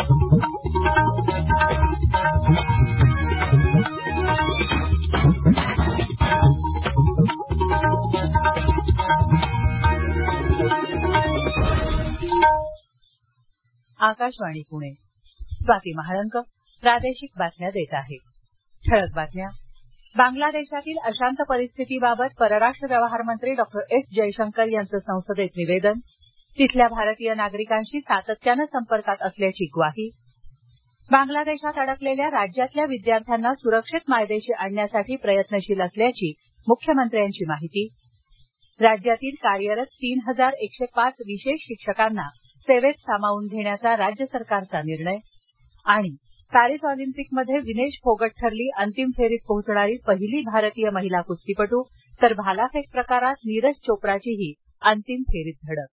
आकाशवाणी पुणे. स्वाती महाळंक प्रादेशिक बातम्या देत आहे. ठळक बातम्या. बांगलादेशातील अशांत परिस्थितीबाबत परराष्ट्र व्यवहार मंत्री डॉक्टर एस जयशंकर यांचं संसदेत निवेदन. तिथल्या भारतीय नागरिकांशी सातत्यानं संपर्कात असल्याची ग्वाही. बांगलादेशात अडकलेल्या राज्यातल्या विद्यार्थ्यांना सुरक्षित मायदेशी आणण्यासाठी प्रयत्नशील असल्याची मुख्यमंत्र्यांची माहिती. राज्यातील कार्यरत 3105 विशेष शिक्षकांना सेवेत सामावून घेण्याचा राज्य सरकारचा निर्णय. आणि पॅरिस ऑलिम्पिकमध्ये विनेश फोगट ठरली अंतिम फेरीत पोहोचणारी पहिली भारतीय महिला कुस्तीपटू, तर भालाफेक प्रकारात नीरज चोप्राचीही अंतिम फेरीत धडक.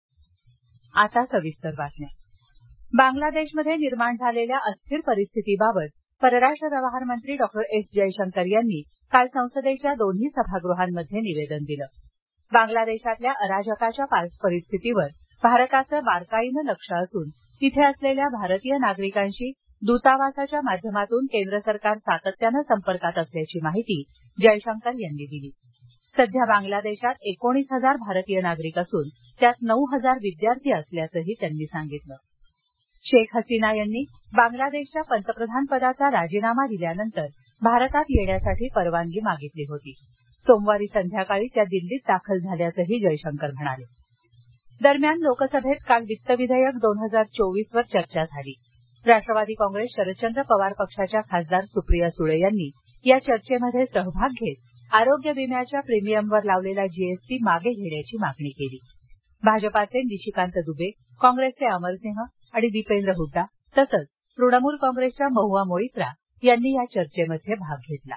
आता सविस्तर बातम्या. बांगलादेशमध्ये निर्माण झालेल्या अस्थिर परिस्थितीबाबत परराष्ट्र व्यवहार मंत्री डॉक्टर एस जयशंकर यांनी काल संसदेच्या दोन्ही सभागृहांमध्ये निवेदन दिलं. बांगलादेशातल्या अराजकाच्या परिस्थितीवर भारताचं बारकाईनं लक्ष असून तिथे असलेल्या भारतीय नागरिकांशी दूतावासाच्या माध्यमातून केंद्र सरकार सातत्यानं संपर्कात असल्याची माहिती जयशंकर यांनी दिली. सध्या बांगलादेशात 19,000 भारतीय नागरिक असून त्यात 9,000 विद्यार्थी असल्याचंही त्यांनी सांगितलं. शेख हसीना यांनी बांगलादेशच्या पंतप्रधान पदाचा राजीनामा दिल्यानंतर भारतात येण्यासाठी परवानगी मागितली होती. सोमवारी संध्याकाळी त्या दिल्लीत दाखल झाल्याचंही जयशंकर म्हणाले. दरम्यान लोकसभेत काल वित्त विधेयक 2024 वर चर्चा झाली. राष्ट्रवादी काँग्रेस शरदचंद्र पवार पक्षाच्या खासदार सुप्रिया सुळे यांनी या चर्चेमध्ये सहभाग घेत आरोग्य विम्याच्या प्रीमियमवर लावलेला जीएसटी मागे घेण्याची मागणी केली. भाजपाचे निशिकांत दुबे, काँग्रेसचे अमरसिंह आणि दीपेंद्र हुड्डा तसंच तृणमूल काँग्रेसच्या महुआ मोईत्रा यांनी या चर्चेमध्ये भाग घेतला.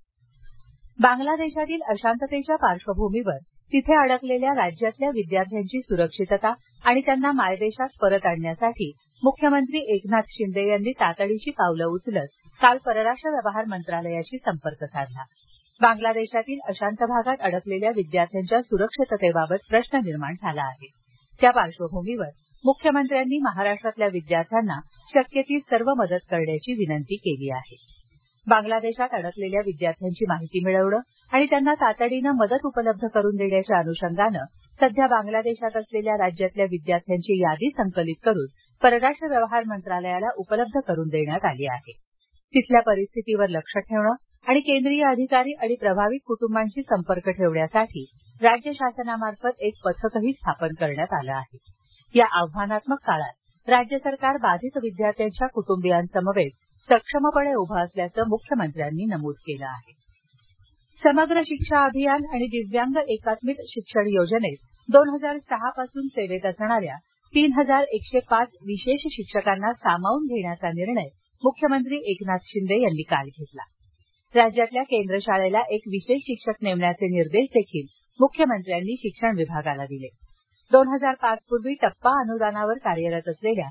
बांगलादेशातील अशांततेच्या पार्श्वभूमीवर तिथे अडकलेल्या राज्यातल्या विद्यार्थ्यांची सुरक्षितता आणि त्यांना मायदेशात परत आणण्यासाठी मुख्यमंत्री एकनाथ शिंदे यांनी तातडीची पावलं उचलत काल परराष्ट्र व्यवहार मंत्रालयाशी संपर्क साधला. बांगलादेशातील अशांत भागात अडकलेल्या विद्यार्थ्यांच्या सुरक्षिततेबाबत प्रश्न निर्माण झाला आहे. त्या पार्श्वभूमीवर मुख्यमंत्र्यांनी महाराष्ट्रातल्या विद्यार्थ्यांना शक्य ती सर्व मदत करण्याची विनंती केली आहे. बांगलादेशात अडकलेल्या विद्यार्थ्यांची माहिती मिळवणं आणि त्यांना तातडीनं मदत उपलब्ध करून देण्याच्या अनुषंगानं सध्या बांगलादेशात असलेल्या राज्यातल्या विद्यार्थ्यांची यादी संकलित करून परराष्ट्र व्यवहार मंत्रालयाला उपलब्ध करून देण्यात आली आहे. तिथल्या परिस्थितीवर लक्ष ठेवणं आणि केंद्रीय अधिकारी आणि प्रभावित कुटुंबांशी संपर्क ठेवण्यासाठी राज्य शासनामार्फत एक पथकही स्थापन करण्यात आलं आहे. या आव्हानात्मक काळात राज्य सरकार बाधित विद्यार्थ्यांच्या कुटुंबियांसमवेत सक्षमपणे उभं असल्याचं मुख्यमंत्र्यांनी नमूद केलं आहे. समग्र शिक्षा अभियान आणि दिव्यांग एकात्मिक शिक्षण योजनेत 2006 पासून सेवेत असणाऱ्या 3105 विशेष शिक्षकांना सामावून घेण्याचा निर्णय मुख्यमंत्री एकनाथ शिंदे यांनी काल घेतला. राज्यातल्या केंद्र शाळेला एक विशेष शिक्षक नेमण्याचे निर्देश देखील मुख्यमंत्र्यांनी शिक्षण विभागाला दिले. 2005 पूर्वी टप्पा अनुदानावर कार्यरत असलेल्या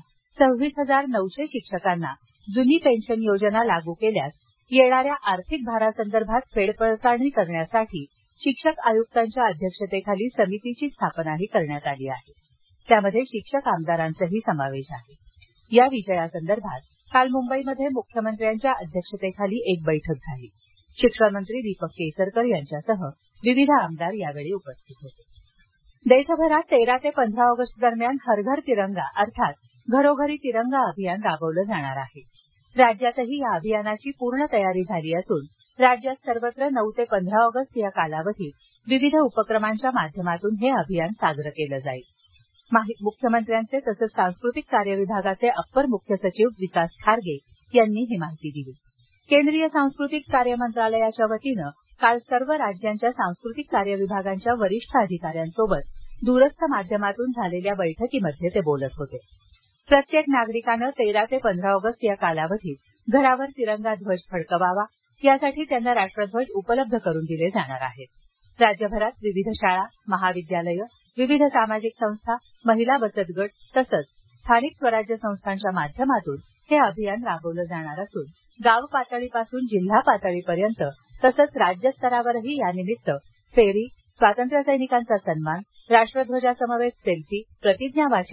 26,900 शिक्षकांना जुनी पेन्शन योजना लागू केल्यास येणाऱ्या आर्थिक भारासंदर्भात फेरपडताळणी करण्यासाठी शिक्षक आयुक्तांच्या अध्यक्षतेखाली समितीची स्थापनाही करण्यात आली आहे. त्यामध्ये शिक्षक आमदारांचाही समावेश आहे. या विषयासंदर्भात काल मुंबईमध्ये मुख्यमंत्र्यांच्या अध्यक्षतेखाली एक बैठक झाली. शिक्षण मंत्री दीपक केसरकर यांच्यासह विविध आमदार यावेळी उपस्थित होते. देशभरात 13 ते 15 ऑगस्ट दरम्यान हर घर तिरंगा अर्थात घरोघरी तिरंगा अभियान राबवलं जाणार आहे. राज्यातही या अभियानाची पूर्ण तयारी झाली असून राज्यात सर्वत्र 9 ते 15 ऑगस्ट या कालावधीत विविध उपक्रमांच्या माध्यमातून हे अभियान साजरं केलं जाईल. मुख्यमंत्र्यांचे तसंच सांस्कृतिक कार्य विभागाचे अप्पर मुख्य सचिव विकास खारगे यांनी ही माहिती दिली. केंद्रीय सांस्कृतिक कार्य मंत्रालयाच्या वतीनं काल सर्व राज्यांच्या सांस्कृतिक कार्य विभागांच्या वरिष्ठ अधिकाऱ्यांसोबत दूरस्थ माध्यमातून झालेल्या बैठकीमध्ये ते बोलत होते. प्रत्येक नागरिकानं 13 ते 15 ऑगस्ट या कालावधीत घरावर तिरंगा ध्वज फडकवावा यासाठी त्यांना राष्ट्रध्वज उपलब्ध करून दिले जाणार आहेत. राज्यभरात विविध शाळा, महाविद्यालयं, विविध सामाजिक संस्था, महिला बचत गट तसंच स्थानिक स्वराज्य संस्थांच्या माध्यमातून हे अभियान राबवलं जाणार असून गाव पातळीपासून जिल्हा पातळीपर्यंत तसंच राज्यस्तरावरही यानिमित्त फेरी, स्वातंत्र्य सैनिकांचा सन्मान, राष्ट्रध्वजासमवेत सेल्फी, प्रतिज्ञा वाचन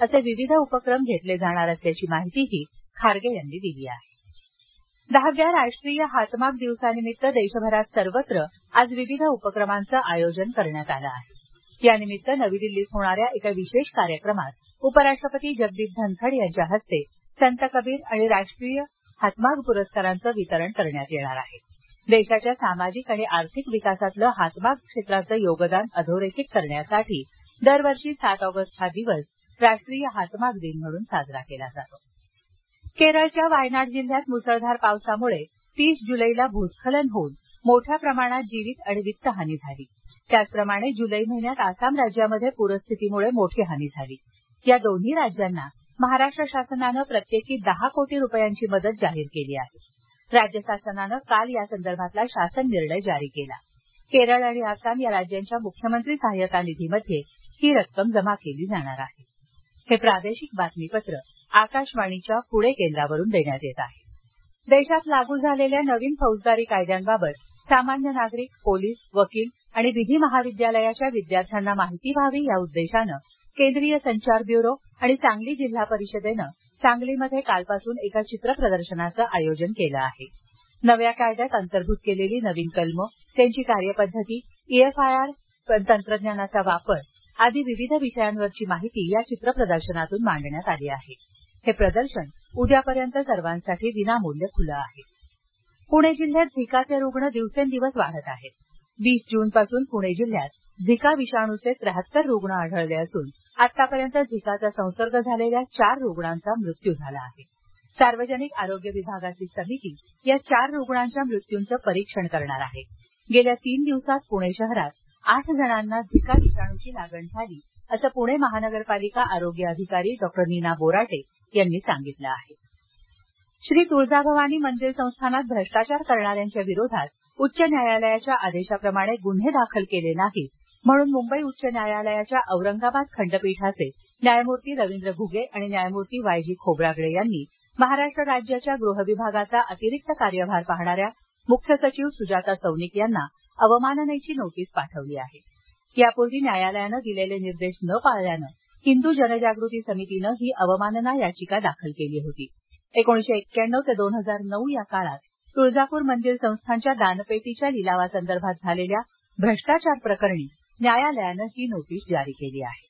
असे विविध उपक्रम घेतले जाणार असल्याची माहितीही खारगे यांनी दिली आहे. 10व्या राष्ट्रीय हातमाग दिवसानिमित्त देशभरात सर्वत्र आज विविध उपक्रमांचं आयोजन करण्यात आलं आहे. यानिमित्त नवी दिल्लीत होणाऱ्या एका विशेष कार्यक्रमात उपराष्ट्रपती जगदीप धनखड यांच्या हस्ते संत कबीर आणि राष्ट्रीय हातमाग पुरस्कारांचं वितरण करण्यात येणार आहे. देशाच्या सामाजिक आणि आर्थिक विकासातलं हातमाग क्षेत्राचं योगदान अधोरेखित करण्यासाठी दरवर्षी 7 ऑगस्ट हा दिवस राष्ट्रीय हातमाग दिन म्हणून साजरा केला जातो. केरळच्या वायनाड जिल्ह्यात मुसळधार पावसामुळे 30 जुलैला भूस्खलन होऊन मोठ्या प्रमाणात जीवित आणि वित्तहानी झाली. त्याचप्रमाणे जुलै महिन्यात आसाम राज्यामध्ये पूरस्थितीमुळे मोठी हानी झाली. या दोन्ही राज्यांना महाराष्ट्र शासनानं प्रत्येकी 10 कोटी रुपयांची मदत जाहीर केली आहे. राज्य शासनानं काल या संदर्भातला शासन निर्णय जारी केला. केरळ आणि आसाम या राज्यांच्या मुख्यमंत्री सहाय्यता निधीमध्ये ही रक्कम जमा केली जाणार आहे. हे प्रादेशिक बातमीपत्र आकाशवाणीच्या पुणे केंद्रावरून देण्यात येत आहे. देशात लागू झालेल्या नवीन फौजदारी कायद्यांबाबत सामान्य नागरिक, पोलीस, वकील आणि विधी महाविद्यालयाच्या विद्यार्थ्यांना माहिती व्हावी या उद्देशानं केंद्रीय संचार ब्युरो आणि सांगली जिल्हा परिषदेनं सांगलीमध्ये कालपासून एका चित्र प्रदर्शनाचं आयोजन केलं आहे. नव्या कायद्यात अंतर्भूत केलेली नवीन कलमं, त्यांची कार्यपद्धती, EFIR तंत्रज्ञानाचा वापर आदी विविध विषयांवरची माहिती या चित्र प्रदर्शनातून मांडण्यात आली आहे. हे प्रदर्शन उद्यापर्यंत सर्वांसाठी विनामूल्य खुलं आहे. पुणे जिल्ह्यात झिकाचे रुग्ण दिवसेंदिवस वाढत आहेत. 20 जूनपासून पुणे जिल्ह्यात झिका विषाणूचे 73 रुग्ण आढळले असून आतापर्यंत झिकाचा संसर्ग झालेल्या 4 रुग्णांचा मृत्यू झाला आहे. सार्वजनिक आरोग्य विभागाची समिती या 4 रुग्णांच्या मृत्यूंचं परीक्षण करणार आहे. गेल्या 3 दिवसात पुणे शहरात 8 जणांना झिका विषाणूची लागण झाली असं पुणे महानगरपालिका आरोग्य अधिकारी डॉक्टर नीना बोराटे यांनी सांगितलं आहे. श्री तुळजाभवानी मंदिर संस्थानात भ्रष्टाचार करणाऱ्यांच्या विरोधात उच्च न्यायालयाच्या आदेशाप्रमाणे गुन्हे दाखल केले नाहीत म्हणून मुंबई उच्च न्यायालयाच्या औरंगाबाद खंडपीठाचे न्यायमूर्ती रवींद्र घुगे आणि न्यायमूर्ती YG खोब्रागडे यांनी महाराष्ट्र राज्याच्या गृह विभागाचा अतिरिक्त कार्यभार पाहणाऱ्या मुख्य सचिव सुजाता सौनिक यांना अवमाननेची नोटीस पाठवली आहे. यापूर्वी न्यायालयानं दिलेले निर्देश न पाळल्यानं हिंदू जनजागृती समितीनं ही अवमानना याचिका दाखल केली होती. 1991 ते 2009 या काळात तुळजापूर मंदिर संस्थानच्या दानपेटीच्या लिलावासंदर्भात झालेल्या भ्रष्टाचार प्रकरणी न्यायालयानं ही नोटीस जारी केली आहे.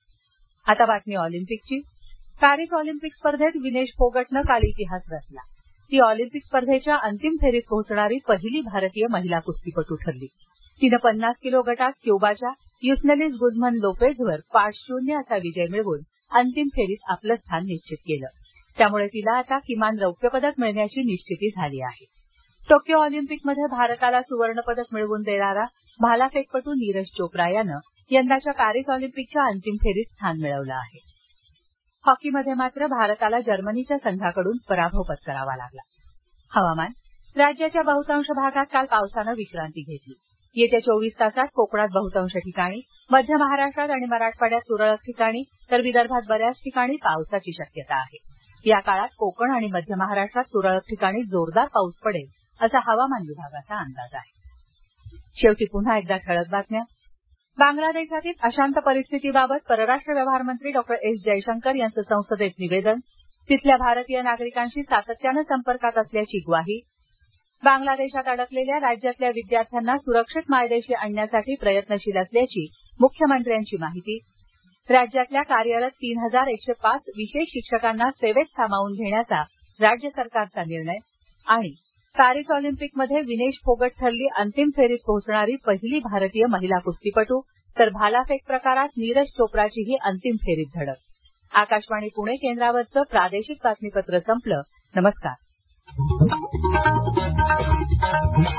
आता बातमी ऑलिम्पिकची. पॅरिस ऑलिम्पिक स्पर्धेत विनेश फोगटनं काल इतिहास रचला. ती ऑलिम्पिक स्पर्धेच्या अंतिम फेरीत पोहोचणारी पहिली भारतीय महिला कुस्तीपटू ठरली. तिनं 50 किलो गटात क्युबाच्या युस्नेलिस गुझमन लोपेझवर 5-0 असा विजय मिळवून अंतिम फेरीत आपलं स्थान निश्चित केलं. त्यामुळे तिला आता किमान रौप्य पदक मिळण्याची निश्चिती झाली आहे. टोक्यो ऑलिम्पिकमध्ये भारताला सुवर्ण पदक मिळवून देणारा भालाफेकपटू नीरज चोप्रा यानं यंदाच्या पॅरिस ऑलिम्पिकच्या अंतिम फेरीत स्थान मिळवलं आहे. हॉकीमध्ये मात्र भारताला जर्मनीच्या संघाकडून पराभव पत्करावा लागला. हवामान. राज्याच्या बहुतांश भागात काल पावसानं विश्रांती घेतली. येत्या 24 तासात कोकणात बहुतांश ठिकाणी, मध्य महाराष्ट्रात आणि मराठवाड्यात तुरळक ठिकाणी तर विदर्भात बऱ्याच ठिकाणी पावसाची शक्यता आहे. या काळात कोकण आणि मध्य महाराष्ट्रात तुरळक ठिकाणी जोरदार पाऊस पडेल असा हवामान विभागाचा अंदाज आहे. शेवटी पुन्हा एकदा ठळक बातम्या. बांगलादेशातील अशांत परिस्थितीबाबत परराष्ट्र व्यवहार मंत्री डॉक्टर S जयशंकर यांचं संसदेत निवेदन. तिथल्या भारतीय नागरिकांशी सातत्यानं संपर्कात असल्याची ग्वाही. बांगलादेशात अडकलेल्या राज्यातल्या विद्यार्थ्यांना सुरक्षित मायदेशी आणण्यासाठी प्रयत्नशील असल्याची मुख्यमंत्र्यांची माहिती. राज्यातल्या कार्यरत 3105 विशेष शिक्षकांना सेवेत सामावून घेण्याचा राज्य सरकारचा निर्णय. आणि पॅरिस ऑलिम्पिकमध्ये विनेश फोगट ठरली अंतिम फेरीत पोहोचणारी पहिली भारतीय महिला कुस्तीपटू तर भालाफेक प्रकारात नीरज चोप्राची ही अंतिम फेरीत धडक. आकाशवाणी पुणे केंद्रावरचं प्रादेशिक बातमीपत्र संपलं. नमस्कार.